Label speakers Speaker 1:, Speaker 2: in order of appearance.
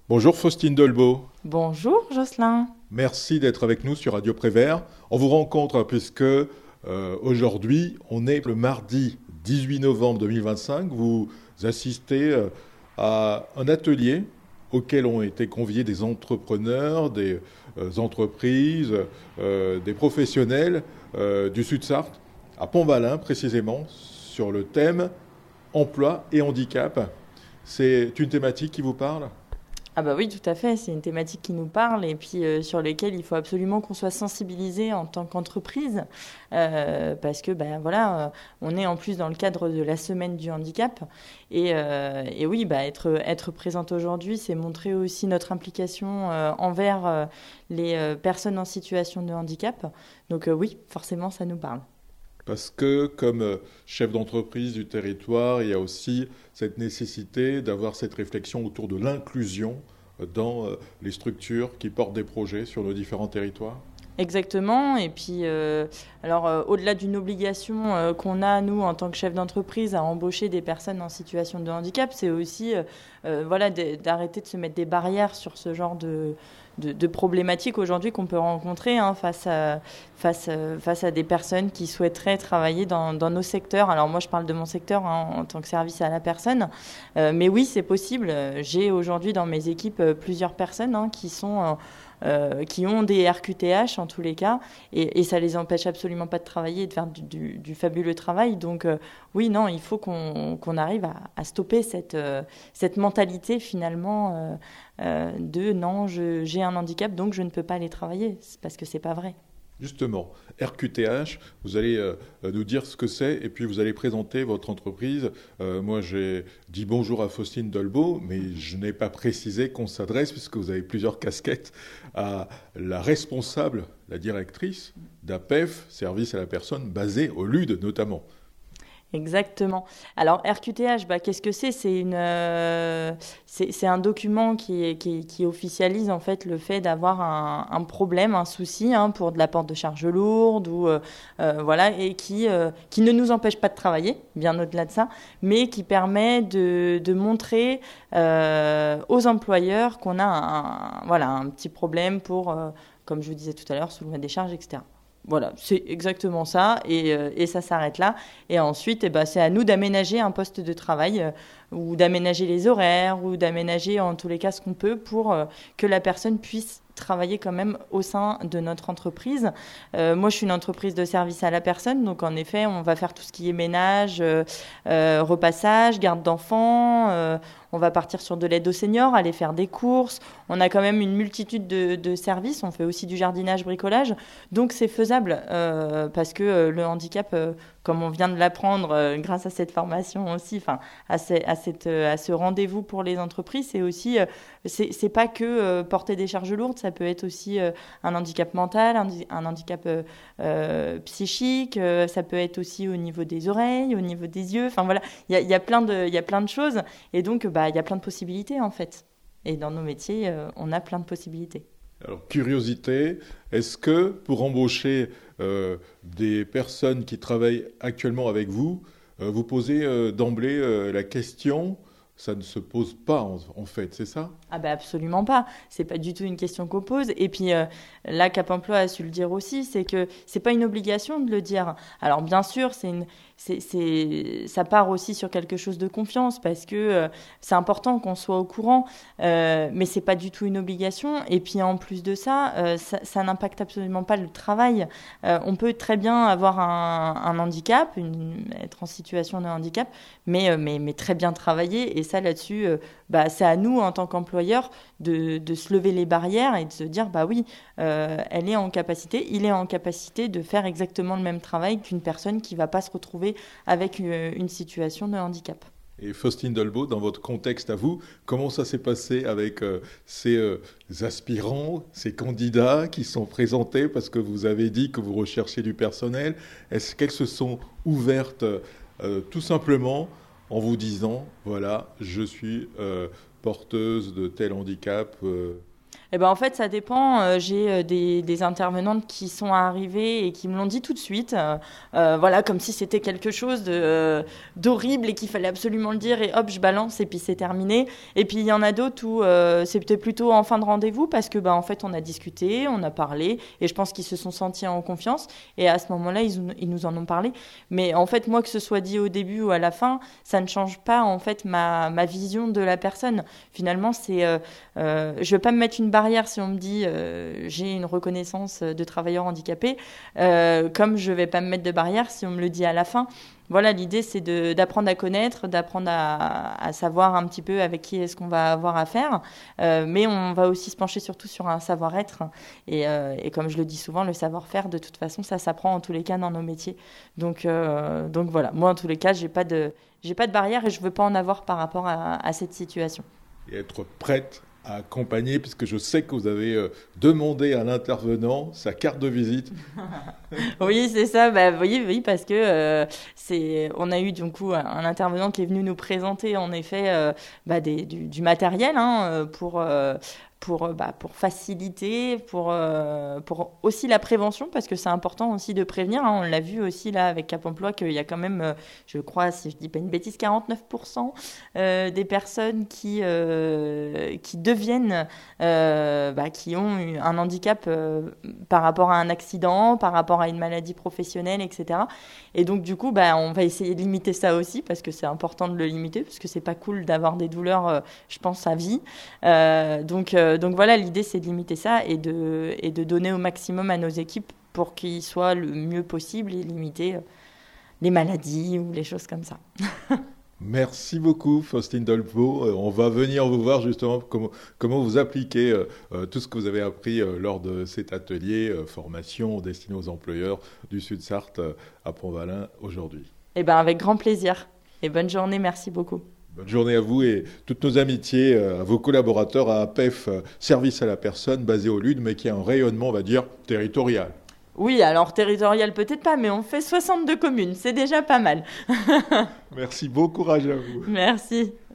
Speaker 1: Bonjour Faustine Dolbeau.
Speaker 2: Bonjour Jocelyn.
Speaker 1: Merci d'être avec nous sur Radio Prévert. On vous rencontre puisque aujourd'hui, on est le mardi 18 novembre 2025. Vous assistez à un atelier auquel ont été conviés des entrepreneurs, des entreprises, des professionnels du Sud-Sarthe, à Pont-Valin précisément, sur le thème emploi et handicap. C'est une thématique qui vous parle ?
Speaker 2: Ah bah oui, tout à fait, c'est une thématique qui nous parle et puis sur laquelle il faut absolument qu'on soit sensibilisé en tant qu'entreprise parce que on est en plus dans le cadre de la semaine du handicap et oui, être présente aujourd'hui, c'est montrer aussi notre implication envers les personnes en situation de handicap. Donc oui, forcément, ça nous parle.
Speaker 1: Parce que comme chef d'entreprise du territoire, il y a aussi cette nécessité d'avoir cette réflexion autour de l'inclusion dans les structures qui portent des projets sur nos différents territoires.
Speaker 2: Exactement. Et puis, au-delà d'une obligation qu'on a, nous, en tant que chef d'entreprise, à embaucher des personnes en situation de handicap, c'est aussi d'arrêter de se mettre des barrières sur ce genre de problématiques aujourd'hui qu'on peut rencontrer face à des personnes qui souhaiteraient travailler dans nos secteurs. Alors moi, je parle de mon secteur en tant que service à la personne. Mais oui, c'est possible. J'ai aujourd'hui dans mes équipes plusieurs personnes qui ont des RQTH en tous les cas, et ça les empêche absolument pas de travailler et de faire du fabuleux travail. Donc oui, non, il faut qu'on arrive à stopper cette mentalité finalement de non, j'ai un handicap donc je ne peux pas aller travailler, parce que c'est pas vrai.
Speaker 1: Justement, RQTH, vous allez nous dire ce que c'est et puis vous allez présenter votre entreprise. Moi, j'ai dit bonjour à Faustine Dolbeau, mais je n'ai pas précisé qu'on s'adresse, puisque vous avez plusieurs casquettes, à la responsable, la directrice d'APEF, service à la personne, basée au LUD notamment.
Speaker 2: Exactement. Alors RQTH, qu'est-ce que c'est ? C'est un document qui officialise en fait le fait d'avoir un problème, un souci pour de la porte de charge lourde et qui ne nous empêche pas de travailler, bien au-delà de ça, mais qui permet de montrer aux employeurs qu'on a un petit problème pour, comme je vous disais tout à l'heure, soulever des charges, etc. Voilà, c'est exactement ça, et ça s'arrête là. Et ensuite, c'est à nous d'aménager un poste de travail ou d'aménager les horaires ou d'aménager en tous les cas ce qu'on peut pour que la personne puisse travailler quand même au sein de notre entreprise. Moi, je suis une entreprise de service à la personne, donc en effet, on va faire tout ce qui est ménage, repassage, garde d'enfants. On va partir sur de l'aide aux seniors, aller faire des courses. On a quand même une multitude de services. On fait aussi du jardinage, bricolage. Donc, c'est faisable parce que le handicap, comme on vient de l'apprendre grâce à cette formation aussi, à ce rendez-vous pour les entreprises, c'est aussi, c'est pas que porter des charges lourdes. Ça peut être aussi un handicap mental, un handicap psychique. Ça peut être aussi au niveau des oreilles, au niveau des yeux. Enfin voilà, il y a plein de choses. Et donc, il y a plein de possibilités en fait. Et dans nos métiers, on a plein de possibilités.
Speaker 1: Alors, curiosité, est-ce que pour embaucher des personnes qui travaillent actuellement avec vous, vous posez d'emblée la question, ça ne se pose pas en fait, c'est ça ?
Speaker 2: Ah absolument pas. C'est pas du tout une question qu'on pose. Et puis là, Cap Emploi a su le dire aussi, c'est que c'est pas une obligation de le dire. Alors bien sûr, ça part aussi sur quelque chose de confiance parce que c'est important qu'on soit au courant, mais c'est pas du tout une obligation. Et puis en plus de ça, ça n'impacte absolument pas le travail. On peut très bien avoir un handicap, être en situation de handicap, mais très bien travailler. Et ça là-dessus, c'est à nous en tant qu'employeurs de se lever les barrières et de se dire oui, elle est en capacité, il est en capacité de faire exactement le même travail qu'une personne qui ne va pas se retrouver avec une situation de handicap.
Speaker 1: Et Faustine Dolbeau, dans votre contexte à vous, comment ça s'est passé avec ces aspirants, ces candidats qui sont présentés parce que vous avez dit que vous recherchez du personnel? Est-ce qu'elles se sont ouvertes tout simplement en vous disant, voilà, je suis porteuse de tel handicap
Speaker 2: Eh ben, en fait, ça dépend. J'ai des intervenantes qui sont arrivées et qui me l'ont dit tout de suite. Voilà, comme si c'était quelque chose d'horrible et qu'il fallait absolument le dire. Et hop, je balance et puis c'est terminé. Et puis il y en a d'autres où c'était plutôt en fin de rendez-vous parce que, en fait, on a discuté, on a parlé. Et je pense qu'ils se sont sentis en confiance. Et à ce moment-là, ils nous en ont parlé. Mais en fait, moi, que ce soit dit au début ou à la fin, ça ne change pas, en fait, ma vision de la personne. Finalement, c'est... je ne vais pas me mettre une barrière si on me dit j'ai une reconnaissance de travailleur handicapé, comme je ne vais pas me mettre de barrière si on me le dit à la fin. Voilà, l'idée, c'est d'apprendre à connaître, d'apprendre à savoir un petit peu avec qui est-ce qu'on va avoir affaire. Mais on va aussi se pencher surtout sur un savoir-être. Et comme je le dis souvent, le savoir-faire, de toute façon, ça s'apprend en tous les cas dans nos métiers. Donc voilà, moi, en tous les cas, j'ai pas de barrière et je ne veux pas en avoir par rapport à cette situation.
Speaker 1: Et être prête à accompagner, puisque je sais que vous avez demandé à l'intervenant sa carte de visite.
Speaker 2: Oui, c'est ça. Oui, parce que on a eu du coup un intervenant qui est venu nous présenter en effet du matériel pour faciliter, pour aussi la prévention, parce que c'est important aussi de prévenir. On l'a vu aussi là avec Cap Emploi qu'il y a quand même, je crois, si je dis pas une bêtise, 49% des personnes qui deviennent, qui ont eu un handicap par rapport à un accident, par rapport à une maladie professionnelle, etc. Et donc du coup, on va essayer de limiter ça aussi, parce que c'est important de le limiter, parce que c'est pas cool d'avoir des douleurs, je pense, à vie. Donc voilà, l'idée c'est de limiter ça et de donner au maximum à nos équipes pour qu'ils soient le mieux possible et limiter les maladies ou les choses comme ça.
Speaker 1: Merci beaucoup, Faustine Dolbeau. On va venir vous voir justement comment vous appliquez tout ce que vous avez appris lors de cet atelier formation destinée aux employeurs du Sud-Sarthe à Pont-Valin aujourd'hui.
Speaker 2: Avec grand plaisir. Et bonne journée, merci beaucoup.
Speaker 1: Bonne journée à vous et toutes nos amitiés à vos collaborateurs à APEF, Service à la personne, basé au LUD, mais qui a un rayonnement, on va dire, territorial.
Speaker 2: Oui, alors territorial peut-être pas, mais on fait 62 communes, c'est déjà pas mal.
Speaker 1: Merci, bon courage à vous.
Speaker 2: Merci.